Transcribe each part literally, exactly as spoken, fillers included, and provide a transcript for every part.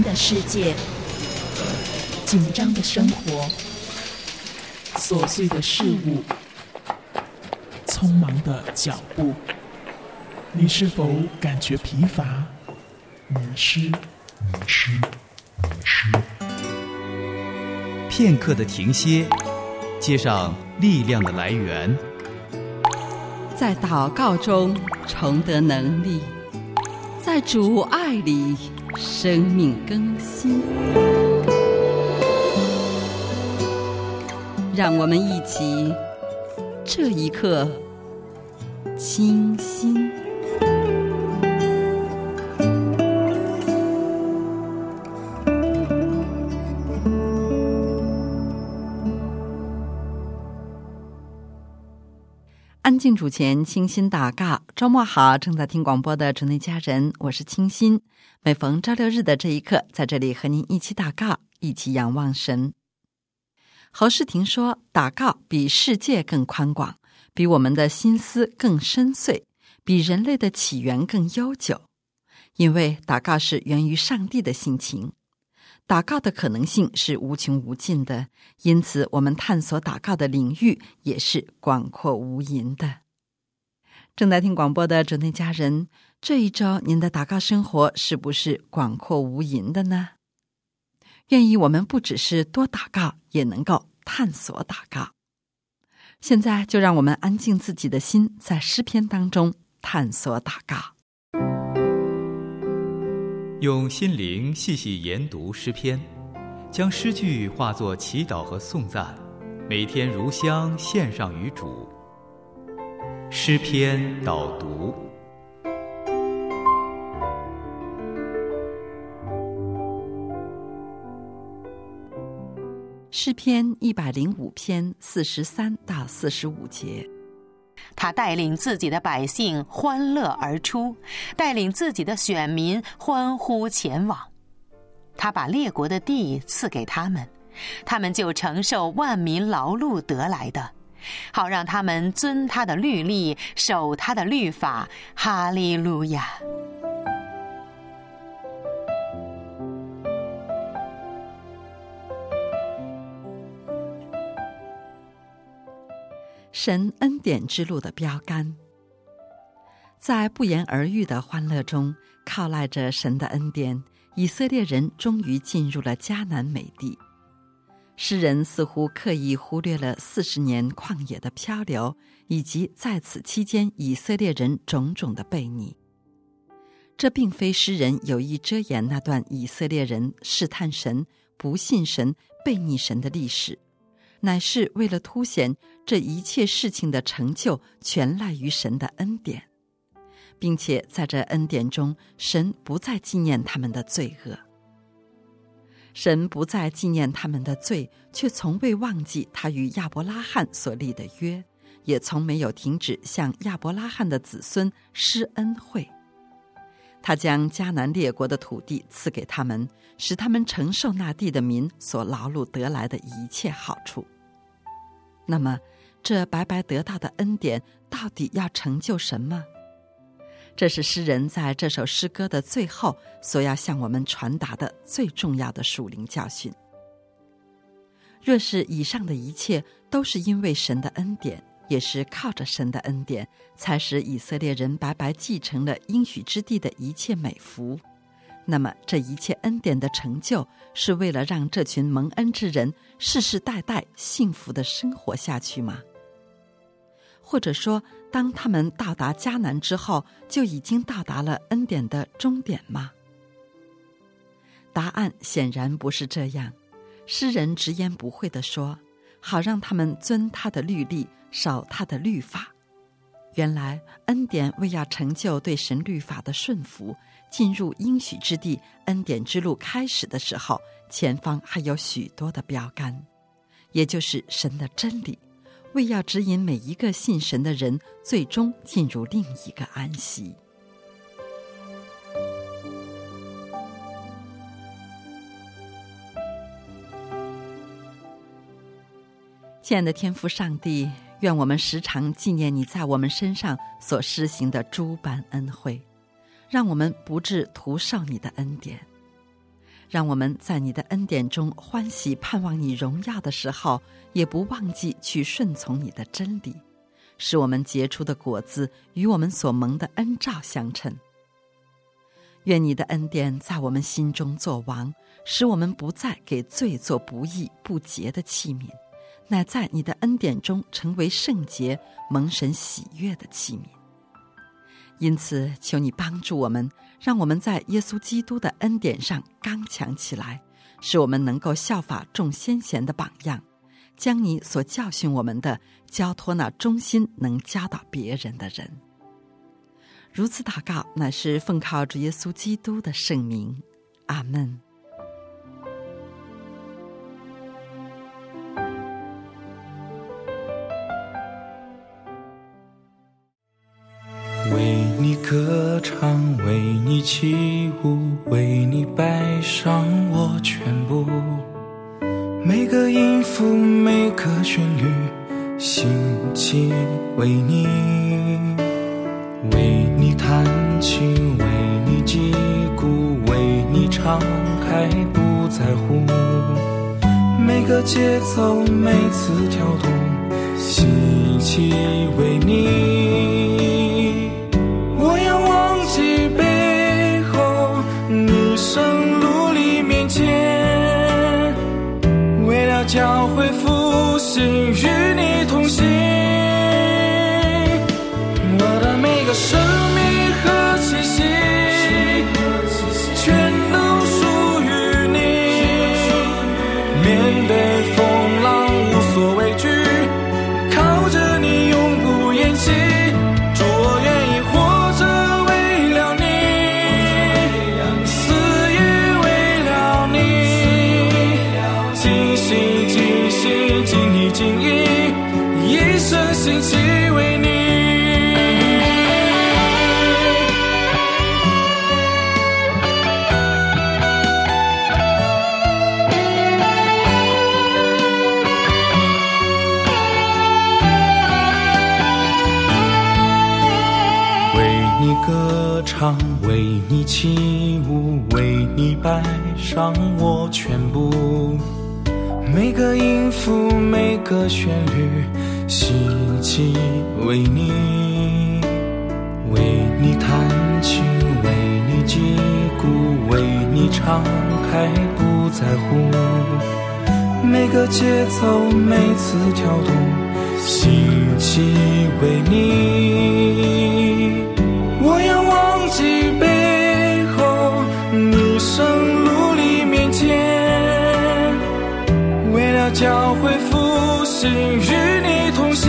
的世界，紧张的生活，琐碎的事物，匆忙的脚步，你是否感觉疲乏、迷失？迷失，迷失。 片刻的停歇，接上力量的来源， 在祷告中重得能力，在主爱里生命更新。让我们一起这一刻清心。安静主前，清心祷告。周末好，正在听广播的主内家人，我是清心。每逢周六日的这一刻，在这里和您一起祷告，一起仰望神。侯世廷说，祷告比世界更宽广，比我们的心思更深邃，比人类的起源更悠久。因为祷告是源于上帝的性情，祷告的可能性是无穷无尽的，因此我们探索祷告的领域也是广阔无垠的。正在听广播的主内家人，这一周您的祷告生活是不是广阔无垠的呢？愿意我们不只是多祷告，也能够探索祷告。现在就让我们安静自己的心，在诗篇当中探索祷告。 用心灵细细研读诗篇，将诗句化作祈祷和颂赞，每天如香献上于主。诗篇导读。 诗篇一百零五篇四十三到四十五节。 他带领自己的百姓欢乐而出，带领自己的选民欢呼前往。他把列国的地赐给他们，他们就承受万民劳碌得来的，好让他们遵他的律例，守他的律法。哈利路亚！ 神恩典之路的标杆，在不言而喻的欢乐中，靠赖着神的恩典，以色列人终于进入了迦南美地。诗人似乎刻意忽略了四十年旷野的漂流，以及在此期间以色列人种种的悖逆。这并非诗人有意遮掩那段以色列人试探神、不信神、悖逆神的历史，乃是为了凸显这一切事情的成就全赖于神的恩典，并且在这恩典中，神不再纪念他们的罪恶。神不再纪念他们的罪，却从未忘记他与亚伯拉罕所立的约，也从没有停止向亚伯拉罕的子孙施恩惠。他将迦南列国的土地赐给他们，使他们承受那地的民所劳碌得来的一切好处。那么，这白白得到的恩典到底要成就什么？这是诗人在这首诗歌的最后所要向我们传达的最重要的属灵教训。若是以上的一切都是因为神的恩典，也是靠着神的恩典，才使以色列人白白继承了应许之地的一切美福，那么这一切恩典的成就是为了让这群蒙恩之人世世代代幸福地生活下去吗？或者说，当他们到达迦南之后，就已经到达了恩典的终点吗？答案显然不是这样。诗人直言不讳地说，好让他们遵他的律例，守他的律法。原来恩典为要成就对神律法的顺服，进入应许之地，恩典之路开始的时候，前方还有许多的标杆，也就是神的真理，为要指引每一个信神的人最终进入另一个安息。亲爱的天父上帝，愿我们时常纪念你在我们身上所施行的诸般恩惠，让我们不致徒受你的恩典。 让我们在你的恩典中欢喜盼望你荣耀的时候，也不忘记去顺从你的真理，使我们结出的果子与我们所蒙的恩照相称。愿你的恩典在我们心中作王，使我们不再给罪做不义不洁的器皿，乃在你的恩典中成为圣洁蒙神喜悦的器皿。因此求你帮助我们，让我们在耶稣基督的恩典上刚强起来，使我们能够效法众先贤的榜样，将你所教训我们的交托那忠心能教导别人的人。如此祷告，乃是奉靠主耶稣基督的圣名，阿们。 为你歌唱，为你起舞，为你摆上我全部，每个音符，每个旋律，兴起为你，为你弹琴，为你击鼓，为你敞开不在乎，每个节奏，每次跳动，兴起为你。我要忘记背后你圣路里面前，为了教会复兴与你同行，我的每个生命和气息全都属于你，面对风浪无所畏惧，靠着你永不言弃，主我愿意活着为了你，死也为了你，尽心尽心尽力尽意，一生兴起为你。歌唱，为你起舞，为你摆上我全部，每个音符，每个旋律，兴起为你，为你弹琴，为你击鼓，为你敞开不在乎，每个节奏，每次跳动，兴起为你。我要忘记背后你圣路里面前，为了教会复兴与你同行，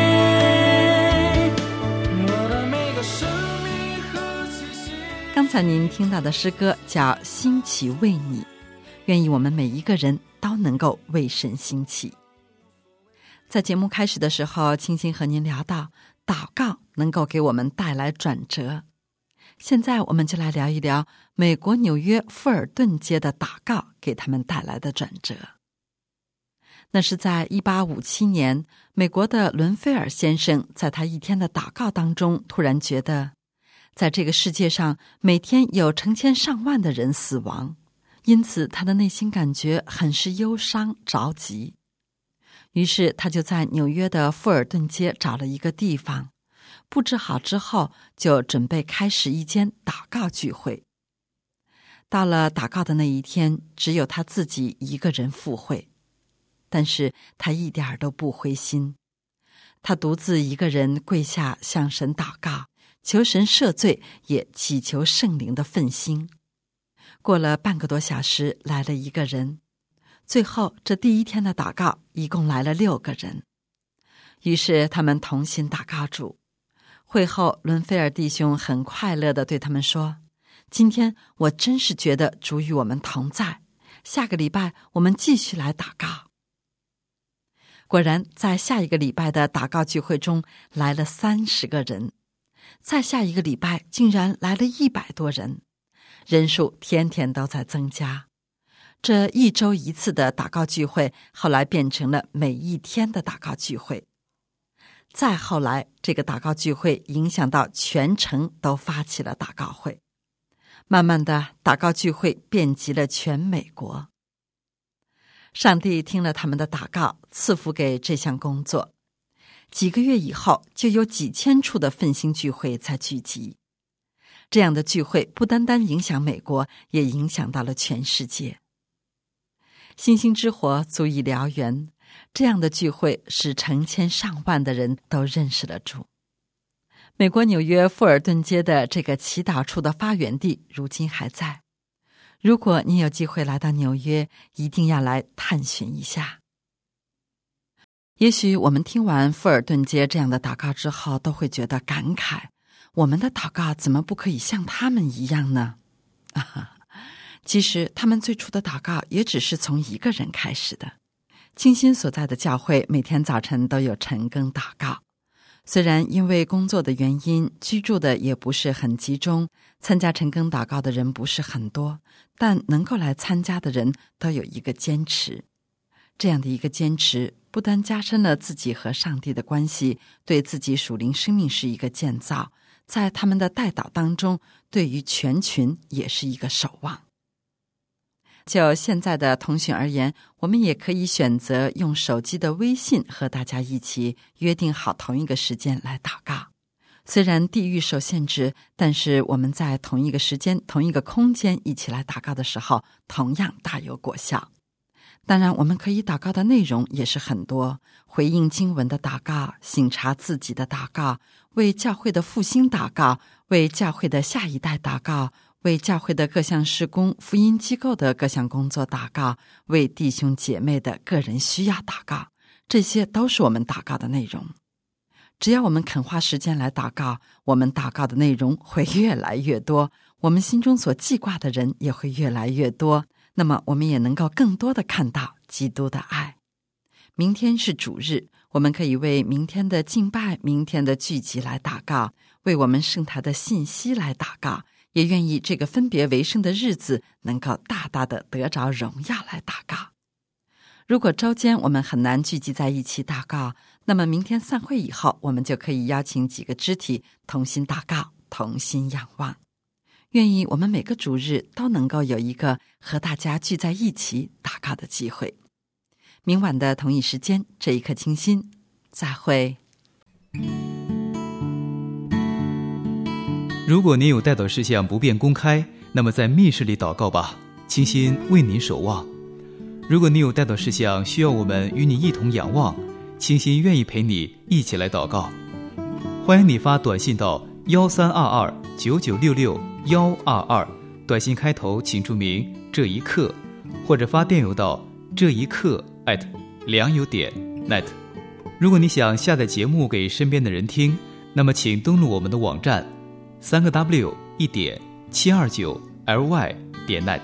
我的每个生命和气息。 刚才您听到的诗歌叫《兴起为你》，愿意我们每一个人都能够为神兴起。在节目开始的时候，青青和您聊到祷告能够给我们带来转折。现在我们就来聊一聊美国纽约富尔顿街的祷告给他们带来的转折。那是在一八五七年，美国的伦菲尔先生在他一天的祷告当中，突然觉得在这个世界上每天有成千上万的人死亡，因此他的内心感觉很是忧伤着急。于是他就在纽约的富尔顿街找了一个地方，布置好之后就准备开始一间祷告聚会。到了祷告的那一天，只有他自己一个人赴会，但是他一点都不灰心，他独自一个人跪下向神祷告，求神赦罪，也祈求圣灵的奋兴。过了半个多小时，来了一个人，最后这第一天的祷告一共来了六个人。于是他们同心祷告主。会后，伦菲尔弟兄很快乐地对他们说，今天我真是觉得主与我们同在，下个礼拜我们继续来祷告。果然在下一个礼拜的祷告聚会中来了三十个人，再下一个礼拜竟然来了一百多人，人数天天都在增加。这一周一次的祷告聚会后来变成了每一天的祷告聚会。再后来，这个祷告聚会影响到全城都发起了祷告会。 慢慢的，祷告聚会遍及了全美国。上帝听了他们的祷告，赐福给这项工作。几个月以后，就有几千处的奋兴聚会在聚集。这样的聚会不单单影响美国，也影响到了全世界。星星之火足以燎原，这样的聚会使成千上万的人都认识了主。美国纽约富尔顿街的这个祈祷处的发源地如今还在。如果你有机会来到纽约，一定要来探寻一下。也许我们听完富尔顿街这样的祷告之后，都会觉得感慨，我们的祷告怎么不可以像他们一样呢？啊，其实他们最初的祷告也只是从一个人开始的。清新所在的教会每天早晨都有晨更祷告，虽然因为工作的原因，居住的也不是很集中，参加晨更祷告的人不是很多，但能够来参加的人都有一个坚持。这样的一个坚持，不单加深了自己和上帝的关系，对自己属灵生命是一个建造，在他们的代祷当中，对于全群也是一个守望。就现在的通讯而言，我们也可以选择用手机的微信和大家一起约定好同一个时间来祷告。虽然地域受限制，但是我们在同一个时间、同一个空间一起来祷告的时候，同样大有果效。当然，我们可以祷告的内容也是很多，回应经文的祷告，省察自己的祷告，为教会的复兴祷告，为教会的下一代祷告，为教会的各项事工、福音机构的各项工作祷告，为弟兄姐妹的个人需要祷告，这些都是我们祷告的内容。只要我们肯花时间来祷告，我们祷告的内容会越来越多，我们心中所记挂的人也会越来越多，那么我们也能够更多地看到基督的爱。明天是主日，我们可以为明天的敬拜、明天的聚集来祷告，为我们圣台的信息来祷告，也愿意这个分别为圣的日子能够大大的得着荣耀来祷告。如果周间我们很难聚集在一起祷告，那么明天散会以后，我们就可以邀请几个肢体同心祷告，同心仰望。愿意我们每个主日都能够有一个和大家聚在一起祷告的机会。明晚的同一时间，这一刻清心，再会。 如果您有代祷事项不便公开，那么在密室里祷告吧，清心为您守望。如果你有代祷事项需要我们与你一同仰望，清心愿意陪你一起来祷告。欢迎你发短信到幺三二二九九六六幺二二，短信开头请注明这一刻，或者发电邮到这一刻 at 良友点 net。如果你想下载节目给身边的人听，那么请登录我们的网站三个 w 一点七二九 ly 点 net。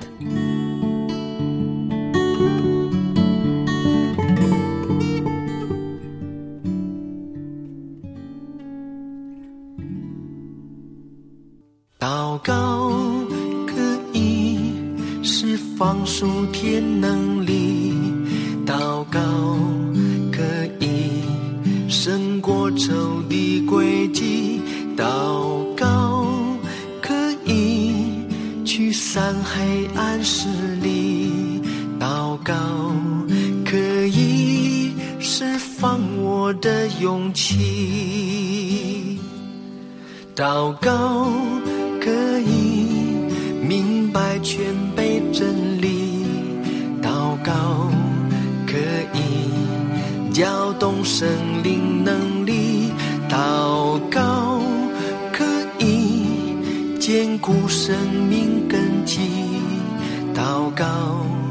祷告可以释放属天能力，祷告可以胜过仇敌诡计，祷告可以驱散黑暗势力，祷告可以释放我的勇气，祷告可以明白全备真理，祷告可以搅动生灵能力，祷告可以坚固生命根基，祷告